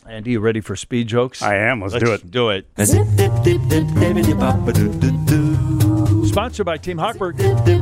Andy, you ready for speed jokes? I am. Let's do it. Do it. Sponsored by Team Hochberg.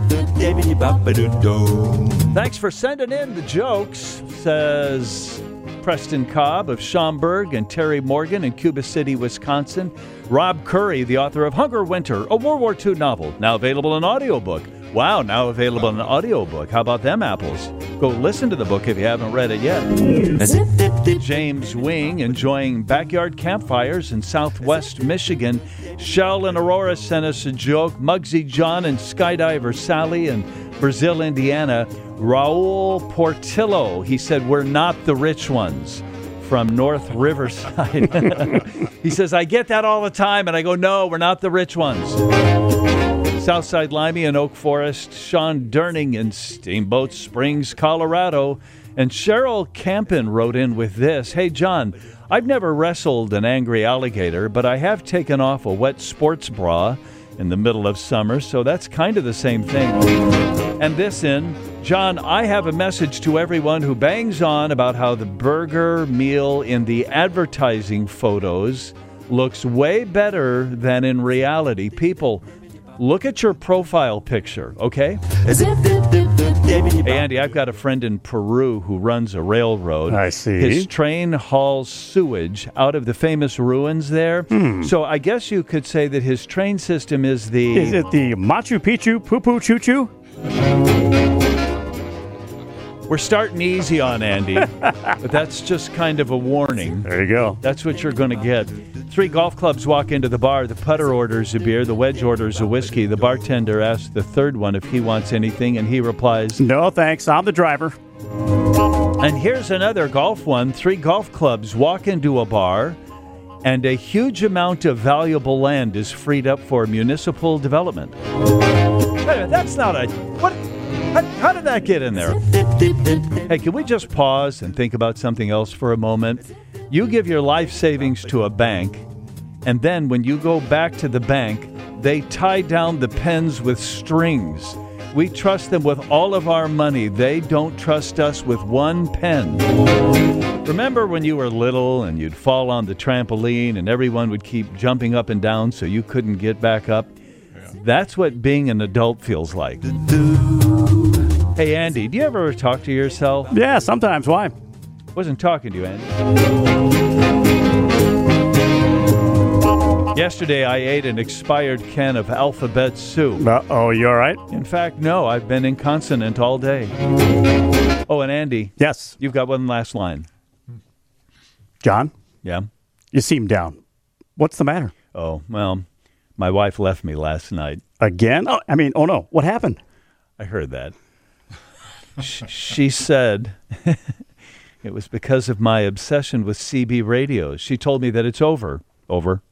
Thanks for sending in the jokes, says Preston Cobb of Schaumburg and Terry Morgan in Cuba City, Wisconsin. Rob Curry, the author of Hunger Winter, a World War II novel, now available in audiobook. Wow, now available in audiobook. How about them apples? Go listen to the book if you haven't read it yet. James Wing, enjoying backyard campfires in southwest Michigan. Shell and Aurora sent us a joke. Muggsy John and skydiver Sally in Brazil, Indiana. Raul Portillo, he said, we're not the rich ones. From North Riverside. He says, I get that all the time, and I go, no, we're not the rich ones. Southside Limey and Oak Forest, Sean Durning in Steamboat Springs, Colorado, and Cheryl Campen wrote in with this. Hey, John, I've never wrestled an angry alligator, but I have taken off a wet sports bra in the middle of summer, so that's kind of the same thing. And this in, John, I have a message to everyone who bangs on about how the burger meal in the advertising photos looks way better than in reality. People, look at your profile picture, okay? Hey, Andy, I've got a friend in Peru who runs a railroad. I see. His train hauls sewage out of the famous ruins there. So I guess you could say that his train system is the... Is it the Machu Picchu poo-poo choo-choo? We're starting easy on Andy, but that's just kind of a warning. There you go. That's what you're going to get. 3 golf clubs walk into the bar. The putter orders a beer. The wedge orders a whiskey. The bartender asks the third one if he wants anything, and he replies, No, thanks. I'm the driver. And here's another golf one. 3 golf clubs walk into a bar, and a huge amount of valuable land is freed up for municipal development. Wait a minute, that's not a... What? How did that get in there? Hey, can we just pause and think about something else for a moment? You give your life savings to a bank, and then when you go back to the bank, they tie down the pens with strings. We trust them with all of our money. They don't trust us with one pen. Remember when you were little and you'd fall on the trampoline and everyone would keep jumping up and down so you couldn't get back up? That's what being an adult feels like. Hey, Andy, do you ever talk to yourself? Yeah, sometimes. Why? Wasn't talking to you, Andy. Yesterday, I ate an expired can of alphabet soup. Oh, you all right? In fact, no, I've been incontinent all day. Oh, and Andy. Yes. You've got one last line. John? Yeah? You seem down. What's the matter? Oh, well, my wife left me last night. Again? Oh no. What happened? I heard that. She said it was because of my obsession with CB radios. She told me that it's over. Over.